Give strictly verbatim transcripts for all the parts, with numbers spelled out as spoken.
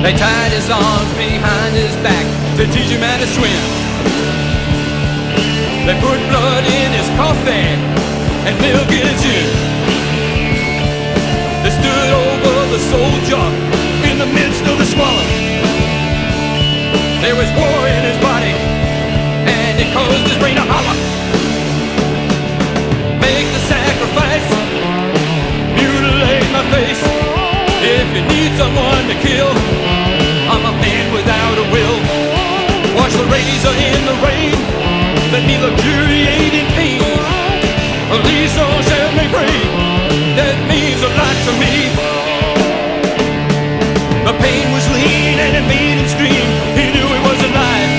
They tied his arms behind his back to teach him how to swim. They put blood in his coffee and milk in his gin. They stood over the soldier in the midst of the squalor. There was war in his body and it caused his brain to holler. Make the sacrifice, mutilate my face. If you need someone to kill, I'm a man without a will. Watch the razor in the rain, let me luxuriate in pain. Please don't set me free, that means a lot to me. The pain was lean and it made him scream. He knew he was alive.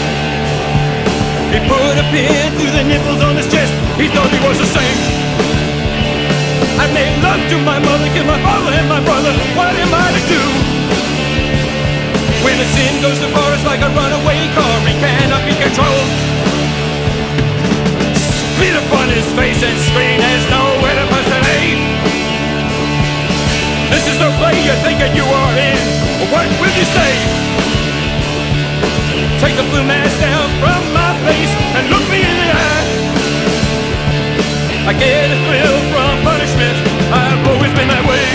He put a pin through the nipples on his chest. He thought he was a saint. I made love to my mother, killed my father and my brother. What am I to do? When a sin goes too far, it's like a runaway car. It cannot be controlled. Spit upon his face and scream, there's nowhere to put the name. This is the play you're thinking you are in. What will you say? Take the blue mask down from my face and look me in the eye. I get a thrill from punishment, I've always been that way.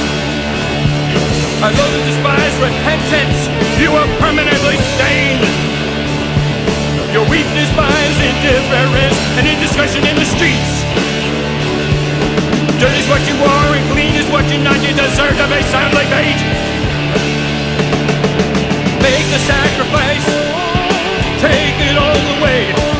I love and despise repentance, you are permanently stained. Your weakness finds indifference and indiscretion in the streets. Dirt is what you are and clean is what you're not. You deserve to be soundly bait. Make the sacrifice, take it all away.